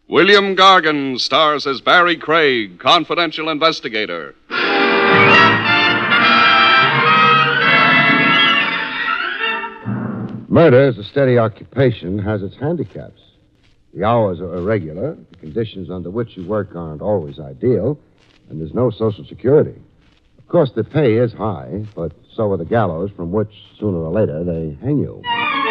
William Gargan stars as Barry Craig, confidential investigator. Murder, as a steady occupation, has its handicaps. The hours are irregular, the conditions under which you work aren't always ideal, and there's no Social Security. Of course, the pay is high, but so are the gallows from which, sooner or later, they hang you.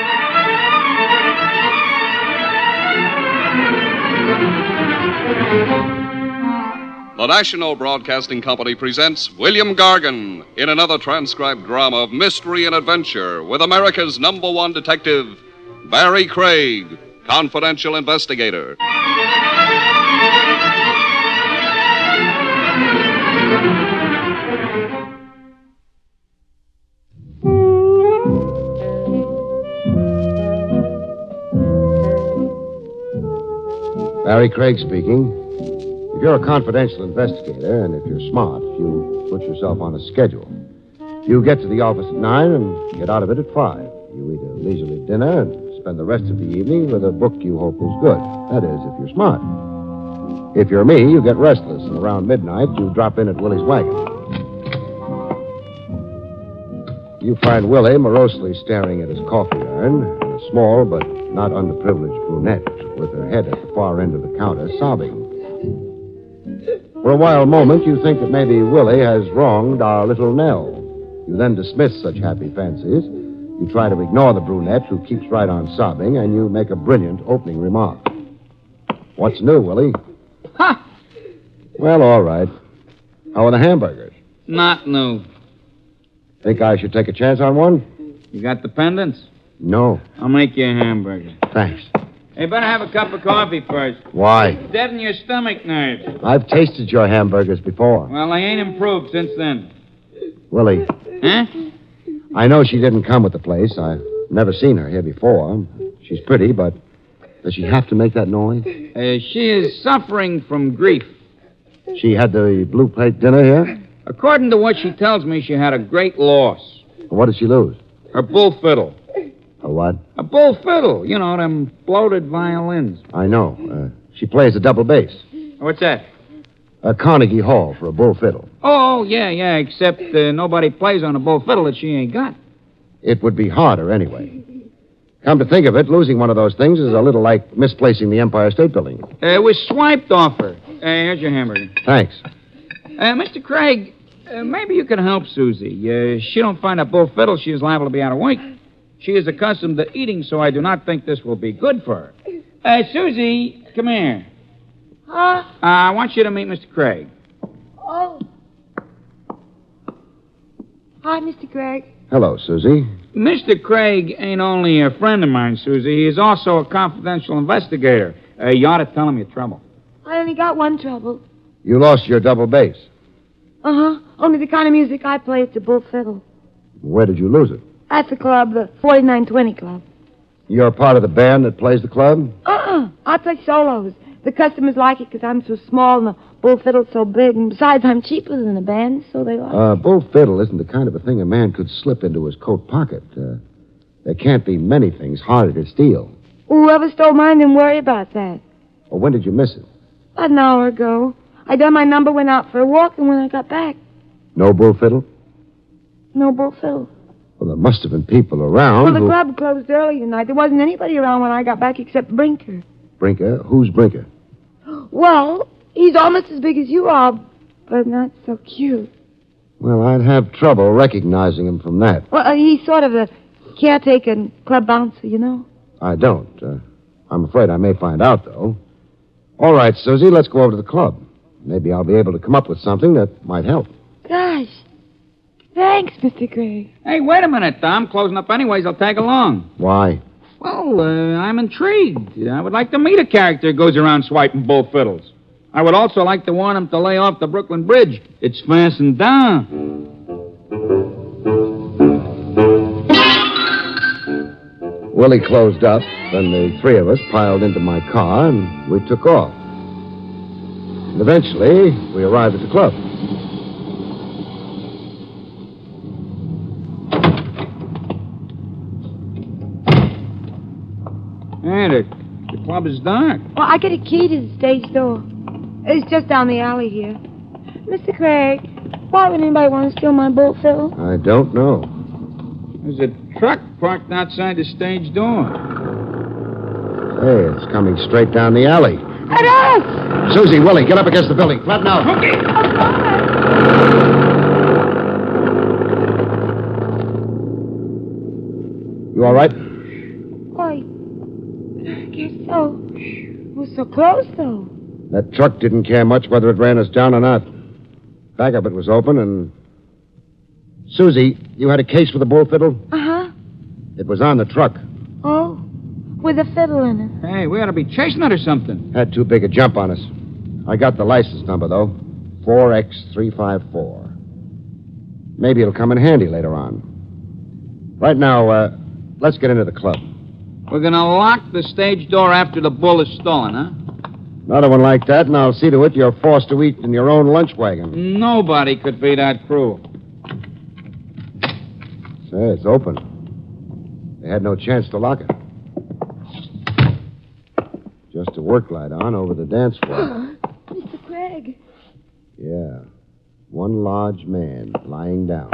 The National Broadcasting Company presents William Gargan in another transcribed drama of mystery and adventure with America's #1 detective, Barry Craig, confidential investigator. Barry Craig speaking. If you're a confidential investigator, and if you're smart, you put yourself on a schedule. You get to the office at 9 and get out of it at 5. You eat a leisurely dinner and spend the rest of the evening with a book you hope is good. That is, if you're smart. If you're me, you get restless, and around midnight, you drop in at Willie's wagon. You find Willie morosely staring at his coffee urn, and a small but not underprivileged brunette with her head at the far end of the counter, sobbing. For a wild moment, you think that maybe Willie has wronged our little Nell. You then dismiss such happy fancies. You try to ignore the brunette, who keeps right on sobbing, and you make a brilliant opening remark. What's new, Willie? Ha! Well, all right. How are the hamburgers? Not new. Think I should take a chance on one? You got the pendants? No. I'll make you a hamburger. Thanks. Hey, better have a cup of coffee first. Why? Deaden your stomach nerves. I've tasted your hamburgers before. Well, they ain't improved since then. Willie, Huh? I know she didn't come with the place. I've never seen her here before. She's pretty, but does she have to make that noise? She is suffering from grief. She had the blue plate dinner here? According to what she tells me, she had a great loss. What did she lose? Her bull fiddle. A what? A bull fiddle. You know, them bloated violins. I know. She plays a double bass. What's that? A Carnegie Hall for a bull fiddle. Oh, yeah, except nobody plays on a bull fiddle that she ain't got. It would be harder anyway. Come to think of it, losing one of those things is a little like misplacing the Empire State Building. It was swiped off her. Here's your hamburger. Thanks. Mr. Craig, maybe you can help Susie. She don't find a bull fiddle, she is liable to be out of whack. She is accustomed to eating, so I do not think this will be good for her. Susie, come here. Huh? I want you to meet Mr. Craig. Oh. Hi, Mr. Craig. Hello, Susie. Mr. Craig ain't only a friend of mine, Susie. He is also a confidential investigator. You ought to tell him your trouble. I only got one trouble. You lost your double bass. Uh-huh. Only the kind of music I play, it's a bull fiddle. Where did you lose it? At the club, the 4920 Club. You're part of the band that plays the club? I play solos. The customers like it because I'm so small and the bull fiddle's so big. And besides, I'm cheaper than the band, so they like Bull fiddle isn't the kind of a thing a man could slip into his coat pocket. There can't be many things harder to steal. Whoever stole mine didn't worry about that. Well, when did you miss it? About an hour ago. I done my number, went out for a walk, and when I got back, No bull fiddle? no bull fiddle. Well, there must have been people around. Well, the club closed early tonight. There wasn't anybody around when I got back except Brinker. Brinker? Who's Brinker? Well, he's almost as big as you are, but not so cute. Well, I'd have trouble recognizing him from that. Well, he's sort of a caretaker and club bouncer, you know. I don't. I'm afraid I may find out, though. All right, Susie, let's go over to the club. Maybe I'll be able to come up with something that might help. Gosh. Thanks, Mr. Craig. Hey, wait a minute, Tom. Closing up anyways. I'll tag along. Why? Well, I'm intrigued. I would like to meet a character who goes around swiping bull fiddles. I would also like to warn him to lay off the Brooklyn Bridge. It's fastened down. Willie closed up, then the three of us piled into my car, and we took off. And eventually, we arrived at the club. Hey, the club is dark. Well, I get a key to the stage door. It's just down the alley here. Mr. Craig, why would anybody want to steal my bull fiddle? I don't know. There's a truck parked outside the stage door. Hey, it's coming straight down the alley. At us! Susie, Willie, get up against the building. Flatten out. Okay. You all right? Why, I guess so. It was so close, though. That truck didn't care much whether it ran us down or not. Back of it was open, and... Susie, you had a case for the bull fiddle? Uh-huh. It was on the truck. Oh, with a fiddle in it. Hey, we ought to be chasing it or something. Had too big a jump on us. I got the license number, though. 4X354. Maybe it'll come in handy later on. Right now, let's get into the club. We're going to lock the stage door after the bull is stolen, huh? Another one like that, and I'll see to it you're forced to eat in your own lunch wagon. Nobody could be that cruel. Say, it's open. They had no chance to lock it. Just a work light on over the dance floor. Mr. Craig. Yeah. One large man lying down.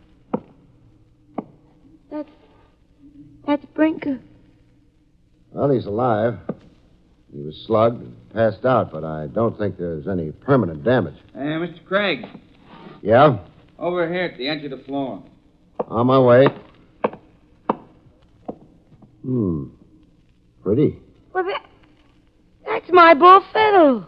That's Brinker. Well, he's alive. He was slugged and passed out, but I don't think there's any permanent damage. Hey, Mr. Craig, Yeah? over here at the edge of the floor. On my way. Pretty. Well, that's my bull fiddle.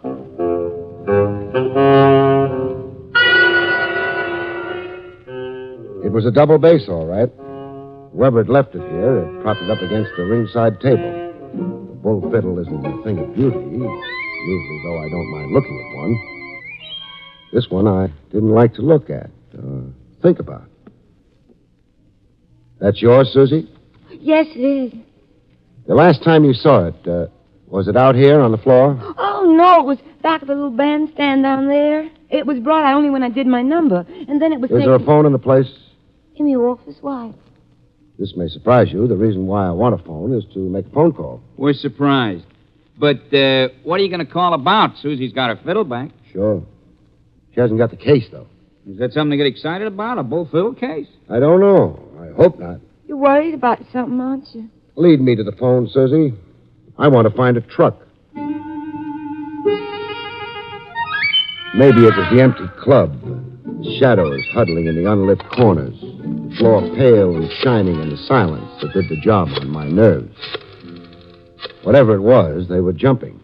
It was a double bass, all right. Whoever had left it here had propped it up against a ringside table. The bull fiddle isn't a thing of beauty, usually, though I don't mind looking at one. This one I didn't like to look at, think about. That's yours, Susie? Yes, it is. The last time you saw it, was it out here on the floor? Oh, no, it was back of the little bandstand down there. It was brought out only when I did my number, and then it was Is there a taken phone in the place? in the office. Why? This may surprise you. The reason why I want a phone is to make a phone call. We're surprised. But what are you going to call about? Susie's got her fiddle back. Sure. She hasn't got the case, though. Is that something to get excited about, a bull fiddle case? I don't know. I hope not. You're worried about something, aren't you? Lead me to the phone, Susie. I want to find a truck. Maybe it was the empty club. The shadows huddling in the unlit corners. The floor pale and shining in the silence that did the job on my nerves. Whatever it was, they were jumping.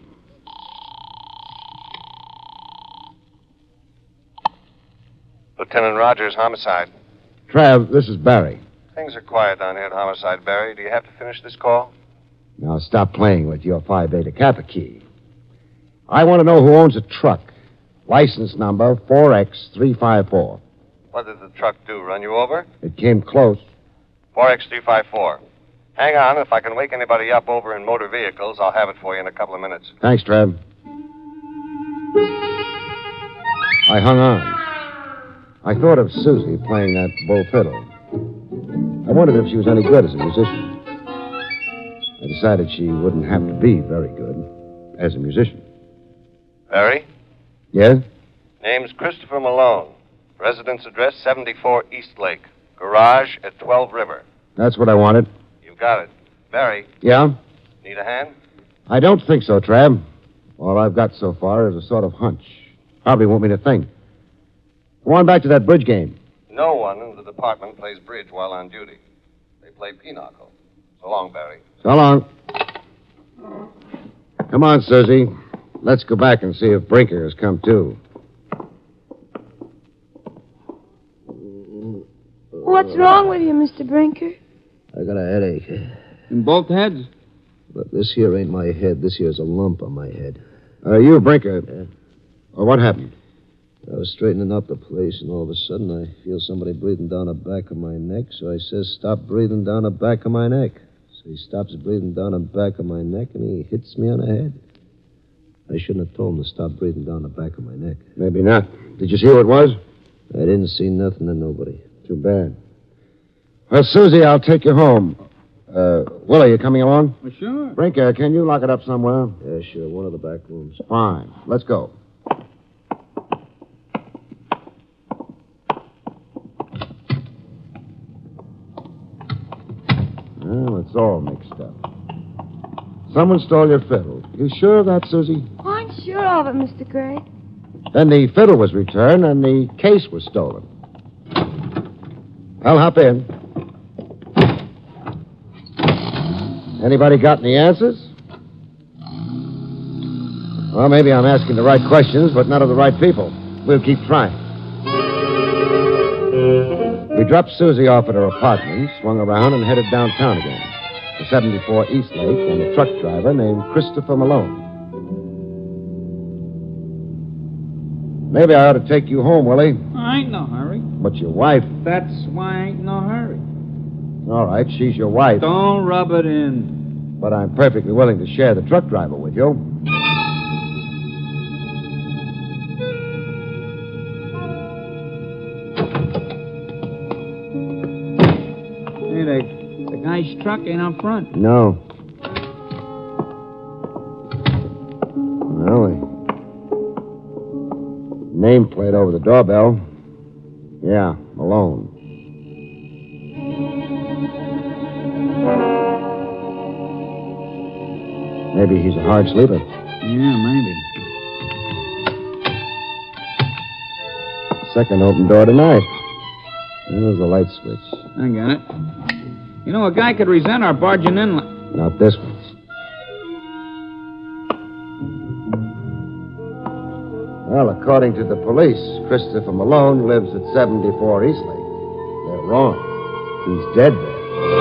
Lieutenant Rogers, homicide. Trav, this is Barry. Things are quiet down here at Homicide, Barry. Do you have to finish this call? Now stop playing with your Phi Beta Kappa key. I want to know who owns a truck. License number 4X354. What did the truck do, run you over? It came close. 4X354. Hang on. If I can wake anybody up over in motor vehicles, I'll have it for you in a couple of minutes. Thanks, Trav. I hung on. I thought of Susie playing that bull fiddle. I wondered if she was any good as a musician. I decided she wouldn't have to be very good as a musician. Barry? Yes? Name's Christopher Malone. Residence address 74 East Lake. Garage at 12 River. That's what I wanted. You've got it. Barry, Yeah? need a hand? I don't think so, Trav. All I've got so far is a sort of hunch. Probably won't mean a thing. Go on back to that bridge game. No one in the department plays bridge while on duty. They play pinochle. So long, Barry. So long. Come on, Susie. Let's go back and see if Brinker has come too. What's wrong with you, Mr. Brinker? I got a headache. In both heads? But this here ain't my head. This here's a lump on my head. You, Brinker. Yeah. Well, what happened? I was straightening up the place, and all of a sudden I feel somebody breathing down the back of my neck, so I says, stop breathing down the back of my neck. So he stops breathing down the back of my neck, and he hits me on the head. I shouldn't have told him to stop breathing down the back of my neck. Maybe not. Did you see who it was? I didn't see nothing to nobody. Too bad. Well, Susie, I'll take you home. Willie, you coming along? Well, sure. Brinker, can you lock it up somewhere? Yeah, sure. One of the back rooms. Fine. Let's go. Well, it's all mixed up. Someone stole your fiddle. You sure of that, Susie? Oh, I'm sure of it, Mr. Craig. Then the fiddle was returned and the case was stolen. I'll hop in. Anybody got any answers? Well, maybe I'm asking the right questions, but none of the right people. We'll keep trying. We dropped Susie off at her apartment, swung around, and headed downtown again. The 74 Eastlake and a truck driver named Christopher Malone. Maybe I ought to take you home, Willie. I ain't no hurry. But your wife... That's why I ain't no hurry. All right, she's your wife. Don't rub it in. But I'm perfectly willing to share the truck driver with you. Hey, the guy's truck ain't out front. No. Well, the nameplate over the doorbell. Yeah, Malone. Maybe he's a hard sleeper. Yeah, maybe. Second open door tonight. There's the light switch. I got it. You know, a guy could resent our barging in. Not this one. Well, according to the police, Christopher Malone lives at 74 Eastlake. They're wrong. He's dead there.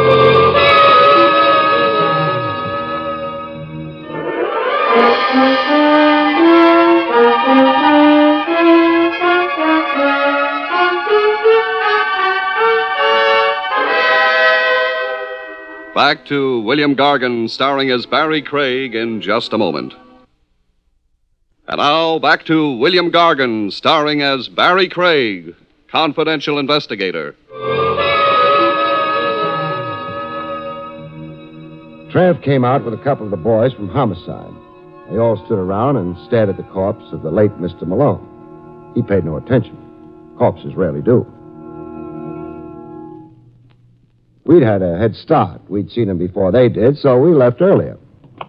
Back to William Gargan, starring as Barry Craig, in just a moment. And now, back to William Gargan, starring as Barry Craig, confidential investigator. Trav came out with a couple of the boys from homicide. They all stood around and stared at the corpse of the late Mr. Malone. He paid no attention. Corpses rarely do. We'd had a head start. We'd seen him before they did, so we left earlier.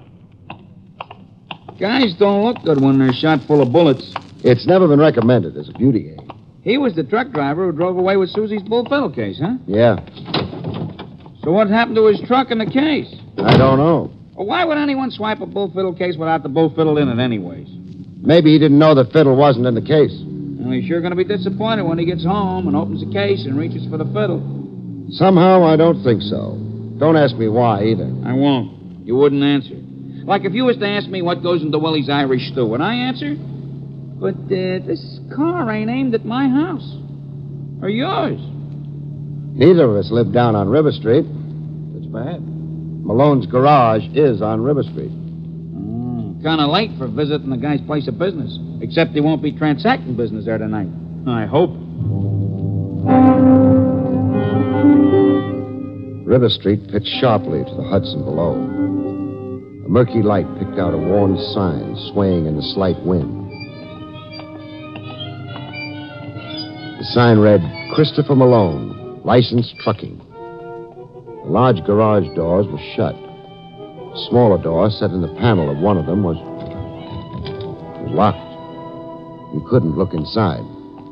Guys don't look good when they're shot full of bullets. It's never been recommended as a beauty aid. He was the truck driver who drove away with Susie's bull fiddle case, huh? Yeah, So what happened to his truck and the case? I don't know. Well, why would anyone swipe a bull fiddle case without the bull fiddle in it anyways? Maybe he didn't know the fiddle wasn't in the case. Well, he's sure going to be disappointed when he gets home and opens the case and reaches for the fiddle. Somehow, I don't think so. Don't ask me why, either. I won't. You wouldn't answer. Like if you was to ask me what goes into Willie's Irish stew, would I answer? But this car ain't aimed at my house. Or yours. Neither of us live down on River Street. That's bad. Malone's garage is on River Street. Kind of late for visiting the guy's place of business. Except he won't be transacting business there tonight. I hope. River Street pitched sharply to the Hudson below. A murky light picked out a worn sign swaying in the slight wind. The sign read, Christopher Malone, licensed trucking. The large garage doors were shut. A smaller door set in the panel of one of them was locked. You couldn't look inside.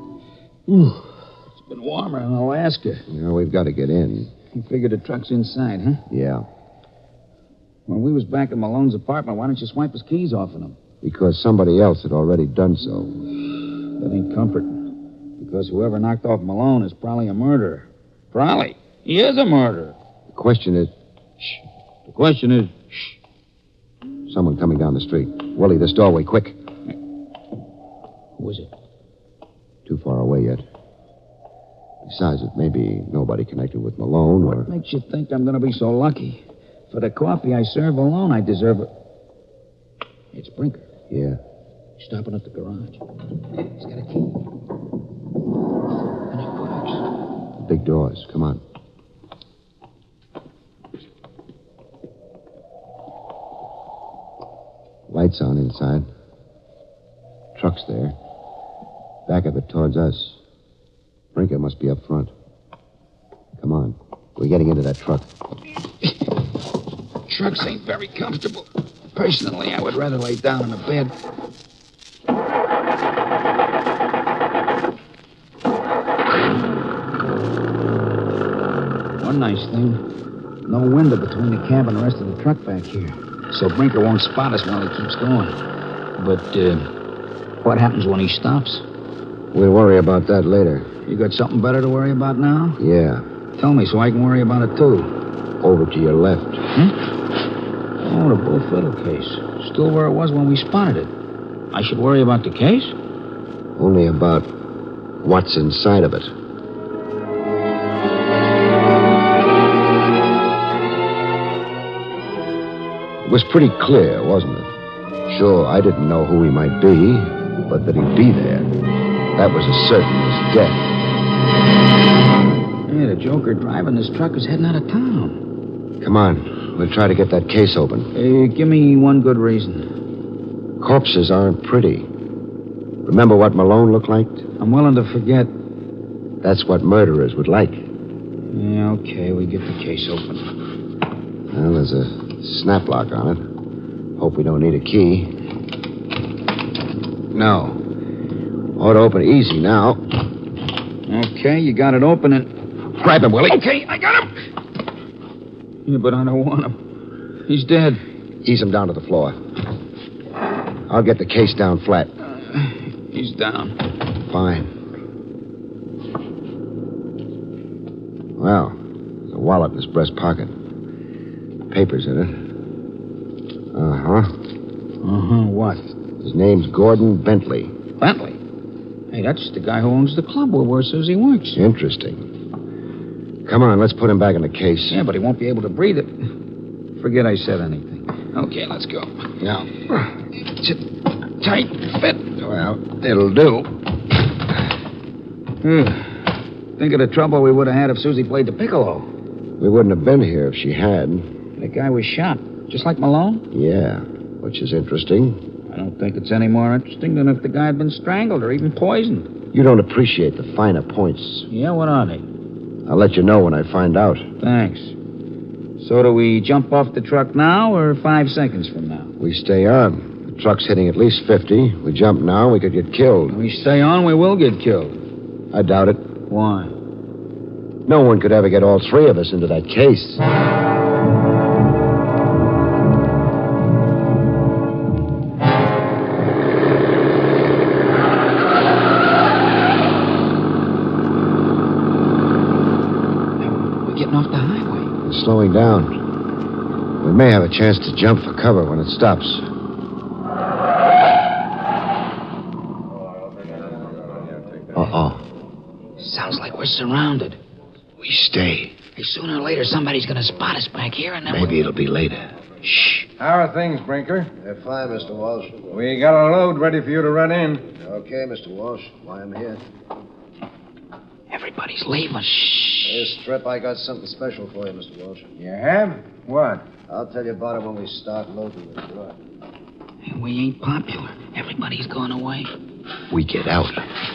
It's been warmer in Alaska. Now we've got to get in. You figured the truck's inside, huh? Yeah, When we was back at Malone's apartment, why don't you swipe his keys off of him? because somebody else had already done so. That ain't comforting. Because whoever knocked off Malone is probably a murderer. Probably. He is a murderer. The question is, The question is, someone coming down the street. Willie, this doorway, quick. who is it? Too far away yet. Besides, it may be nobody connected with Malone or... What makes you think I'm going to be so lucky? For the coffee I serve alone, I deserve it. It's Brinker. Yeah. He's stopping at the garage. He's got a key. And it works. Big doors. Come on. Lights on inside. Truck's there. Back of it towards us. Brinker must be up front. Come on. We're getting into that truck. Trucks ain't very comfortable. Personally, I would rather lay down in a bed. One nice thing, no window between the cab and the rest of the truck back here. So Brinker won't spot us while he keeps going. But, what happens when he stops? We'll worry about that later. You got something better to worry about now? Yeah. Tell me so I can worry about it, too. Over to your left. Oh, the Bull Fiddle case. Still where it was when we spotted it. I should worry about the case? Only about what's inside of it. It was pretty clear, wasn't it? Sure, I didn't know who he might be, but that he'd be there. That was as certain as death. Hey, the joker driving this truck is heading out of town. Come on. We'll try to get that case open. Give me one good reason. Corpses aren't pretty. Remember what Malone looked like? I'm willing to forget. That's what murderers would like. Yeah, okay, we get the case open. Well, there's a snap lock on it. Hope we don't need a key. No. Ought to open easy now. Okay, you got it open and... Grab him, Willie. Okay, I got him. Yeah, but I don't want him. He's dead. Ease him down to the floor. I'll get the case down flat. He's down. Fine. Well, there's a wallet in his breast pocket. Papers in it. What? His name's Gordon Bentley. Bentley? Hey, that's the guy who owns the club where Susie works. Interesting. Come on, let's put him back in the case. Yeah, but he won't be able to breathe it. Forget I said anything. Okay, let's go. Now, It's a tight fit. well, it'll do. Think of the trouble we would have had if Susie played the piccolo. We wouldn't have been here if she had. The guy was shot, just like Malone. Yeah, which is interesting. I don't think it's any more interesting than if the guy had been strangled or even poisoned. You don't appreciate the finer points. Yeah, what are they? I'll let you know when I find out. Thanks. So do we jump off the truck now or 5 seconds from now? We stay on. The truck's hitting at least 50. We jump now, we could get killed. If we stay on, we will get killed. I doubt it. Why? No one could ever get all three of us into that case. Off the highway. It's slowing down. We may have a chance to jump for cover when it stops. Uh-oh. Sounds like we're surrounded. We stay. Hey, sooner or later, somebody's going to spot us back here, and then Maybe it'll be later. Shh. How are things, Brinker? They're fine, Mr. Walsh. We got a load ready for you to run in. Okay, Mr. Walsh. Why I'm here. Everybody's leaving. Shh. This trip, I got something special for you, Mr. Walsh. You have? What? I'll tell you about it when we start loading the truck. Hey, we ain't popular. Everybody's gone away. We get out.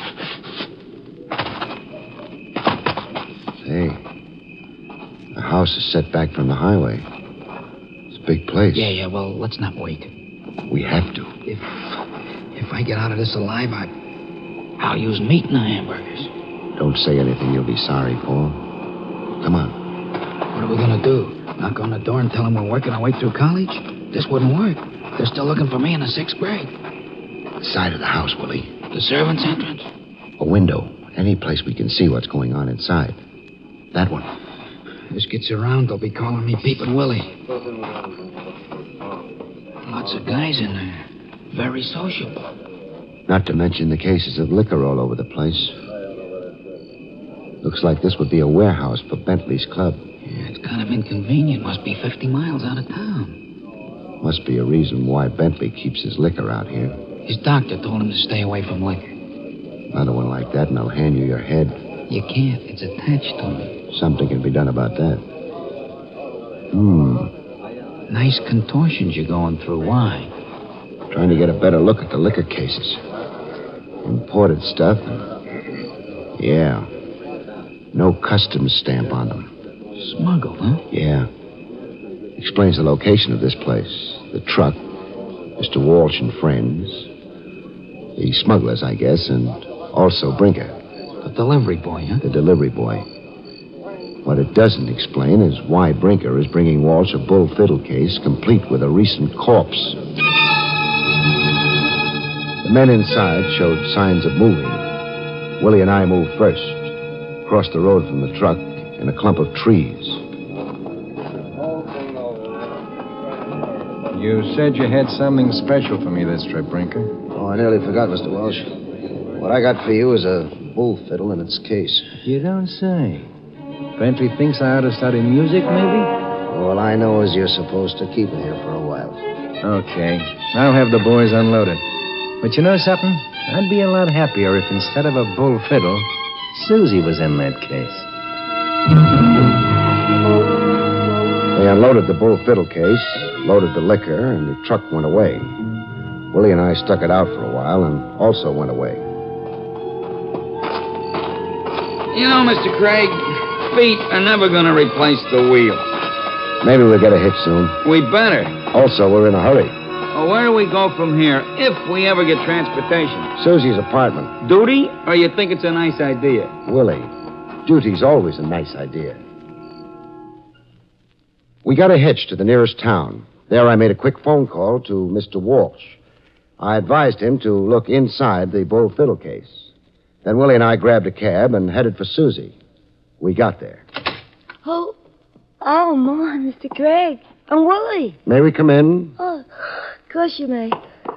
Hey. The house is set back from the highway. It's a big place. Yeah, well, let's not wait. We have to. If I get out of this alive, I'll use meat in the hamburgers. Don't say anything you'll be sorry for. Come on. What are we going to do? Knock on the door and tell them we're working our way through college? This wouldn't work. They're still looking for me in the 6th grade. The side of the house, Willie. The servants' entrance? A window. Any place we can see what's going on inside. That one. This gets around, they'll be calling me Peepin' Willie. Lots of guys in there. Very sociable. Not to mention the cases of liquor all over the place. Looks like this would be a warehouse for Bentley's club. Yeah, it's kind of inconvenient. Must be 50 miles out of town. Must be a reason why Bentley keeps his liquor out here. His doctor told him to stay away from liquor. Another one like that, and I'll hand you your head. You can't. It's attached to me. Something can be done about that. Nice contortions you're going through. Why? Trying to get a better look at the liquor cases. Imported stuff. Yeah. No customs stamp on them. Smuggled, huh? Yeah. Explains the location of this place. The truck, Mr. Walsh and friends, the smugglers, I guess, and also Brinker. The delivery boy, huh? The delivery boy. What it doesn't explain is why Brinker is bringing Walsh a bull fiddle case complete with a recent corpse. The men inside showed signs of moving. Willie and I moved first. Crossed the road from the truck in a clump of trees. You said you had something special for me this trip, Brinker. Oh, I nearly forgot, Mr. Walsh. What I got for you is a bull fiddle in its case. You don't say. Bentley thinks I ought to study music, maybe? All I know is you're supposed to keep it here for a while. Okay. I'll have the boys unload it. But you know something? I'd be a lot happier if instead of a bull fiddle, Susie was in that case. They unloaded the bull fiddle case, loaded the liquor, and the truck went away. Willie and I stuck it out for a while and also went away. You know, Mr. Craig, feet are never going to replace the wheel. Maybe we'll get a hitch soon. We better. Also, we're in a hurry. Well, where do we go from here if we ever get transportation? Susie's apartment. Duty, or you think it's a nice idea? Willie, duty's always a nice idea. We got a hitch to the nearest town. There I made a quick phone call to Mr. Walsh. I advised him to look inside the bull fiddle case. Then Willie and I grabbed a cab and headed for Susie. We got there. Oh, my, Mr. Craig. I'm Willie. May we come in? Oh, of course you may.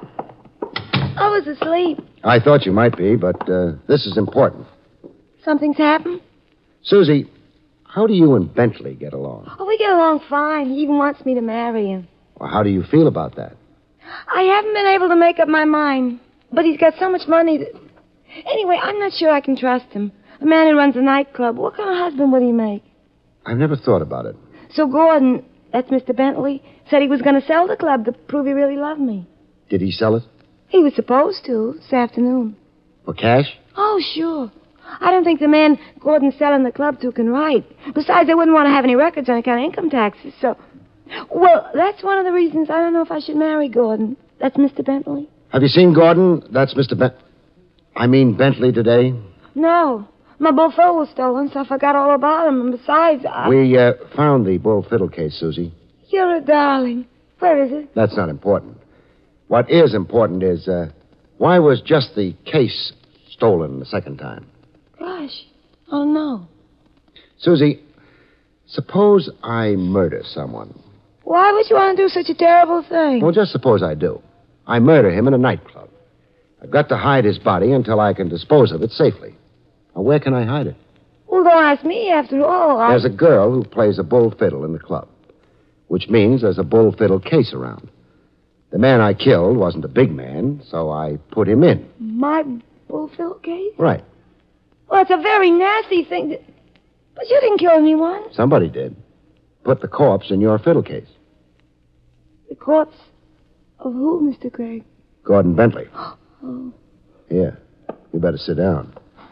I was asleep. I thought you might be, but this is important. Something's happened? Susie, how do you and Bentley get along? Oh, we get along fine. He even wants me to marry him. Well, how do you feel about that? I haven't been able to make up my mind. But he's got so much money that... Anyway, I'm not sure I can trust him. A man who runs a nightclub. What kind of husband would he make? I've never thought about it. So Gordon, that's Mr. Bentley, said he was going to sell the club to prove he really loved me. Did he sell it? He was supposed to this afternoon. For cash? Oh, sure. I don't think the man Gordon's selling the club to can write. Besides, they wouldn't want to have any records on account of income taxes, so... Well, that's one of the reasons I don't know if I should marry Gordon. That's Mr. Bentley. Have you seen Gordon? That's Mr. Bentley today? No. My bull fiddle was stolen, so I forgot all about him. And besides, We found the bull fiddle case, Susie. You're a darling. Where is it? That's not important. What is important is, why was just the case stolen the second time? Gosh. Oh, no. Susie, suppose I murder someone. Why would you want to do such a terrible thing? Well, just suppose I do. I murder him in a nightclub. I've got to hide his body until I can dispose of it safely. Now, where can I hide it? Well, don't ask me, after all. There's a girl who plays a bull fiddle in the club, which means there's a bull fiddle case around. The man I killed wasn't a big man, so I put him in. My bull fiddle case? Right. Well, it's a very nasty thing to... But you didn't kill anyone. Somebody did. Put the corpse in your fiddle case. The corpse of who, Mr. Craig? Gordon Bentley. Oh. Here. You better sit down.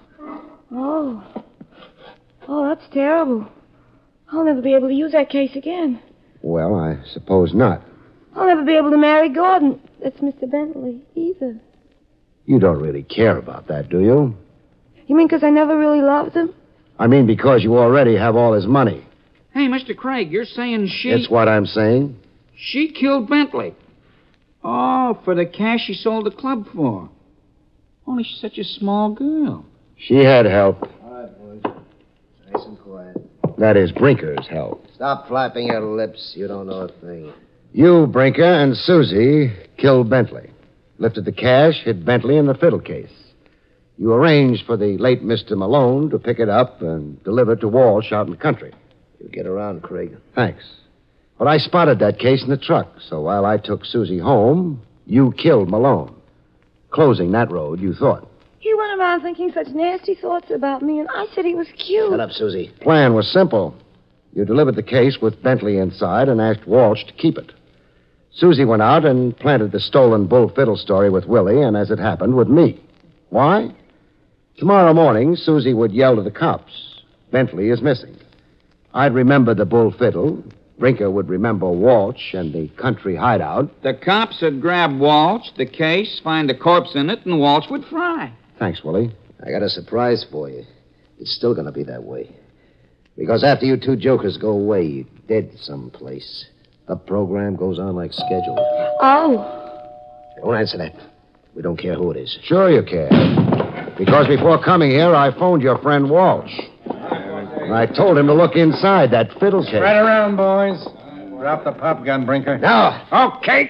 Oh. Oh, that's terrible. I'll never be able to use that case again. Well, I suppose not. I'll never be able to marry Gordon. That's Mr. Bentley, either. You don't really care about that, do you? You mean because I never really loved him? I mean because you already have all his money. Hey, Mr. Craig, you're saying she... It's what I'm saying. She killed Bentley. Oh, for the cash she sold the club for. Only she's such a small girl. She had help. All right, boys. Nice and quiet. That is Brinker's help. Stop flapping your lips. You don't know a thing. You, Brinker, and Susie killed Bentley. Lifted the cash, hid Bentley in the fiddle case. You arranged for the late Mr. Malone to pick it up and deliver it to Walsh out in the country. You get around, Craig. Thanks. But I spotted that case in the truck, so while I took Susie home, you killed Malone. Closing that road, you thought. He went around thinking such nasty thoughts about me, and I said he was cute. Shut up, Susie. Plan was simple. You delivered the case with Bentley inside and asked Walsh to keep it. Susie went out and planted the stolen bull fiddle story with Willie, and as it happened, with me. Why? Tomorrow morning, Susie would yell to the cops, Bentley is missing. I'd remember the bull fiddle. Brinker would remember Walsh and the country hideout. The cops would grab Walsh, the case, find a corpse in it, and Walsh would fry. Thanks, Willie. I got a surprise for you. It's still going to be that way. Because after you two jokers go away, you're dead someplace. The program goes on like scheduled. Oh. Don't answer that. We don't care who it is. Sure you care. Because before coming here, I phoned your friend Walsh. And I told him to look inside that fiddle case. Spread around, boys. Drop the pop gun, Brinker. Now. Okay.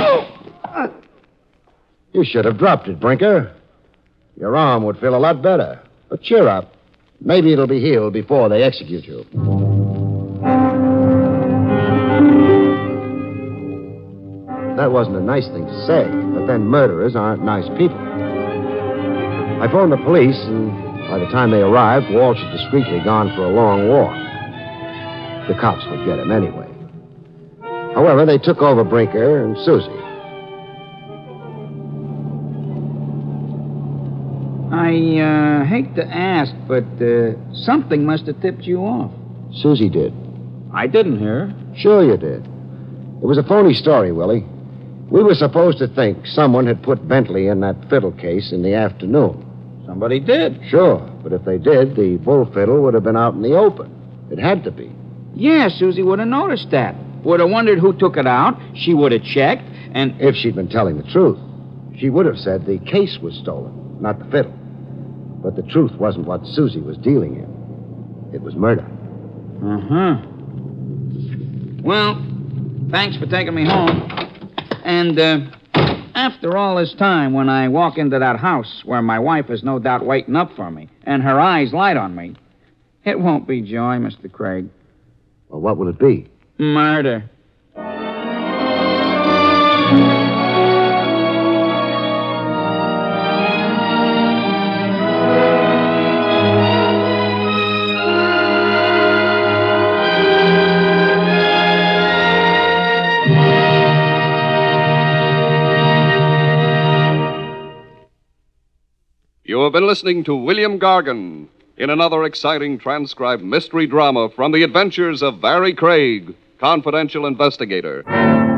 You should have dropped it, Brinker. Your arm would feel a lot better. But cheer up. Maybe it'll be healed before they execute you. That wasn't a nice thing to say, but then murderers aren't nice people. I phoned the police, and by the time they arrived, Walsh had discreetly gone for a long walk. The cops would get him anyway. However, they took over Brinker and Susie. I hate to ask, but something must have tipped you off. Susie did. I didn't hear her. Sure you did. It was a phony story, Willie. We were supposed to think someone had put Bentley in that fiddle case in the afternoon. Somebody did. Sure, but if they did, the bull fiddle would have been out in the open. It had to be. Yeah, Susie would have noticed that. Would have wondered who took it out. She would have checked, and... If she'd been telling the truth, she would have said the case was stolen, not the fiddle. But the truth wasn't what Susie was dealing in. It was murder. Uh-huh. Well, thanks for taking me home. And, after all this time, when I walk into that house where my wife is no doubt waiting up for me, and her eyes light on me, it won't be joy, Mr. Craig. Well, what will it be? Murder. You have been listening to William Gargan in another exciting transcribed mystery drama from the adventures of Barry Craig, confidential investigator.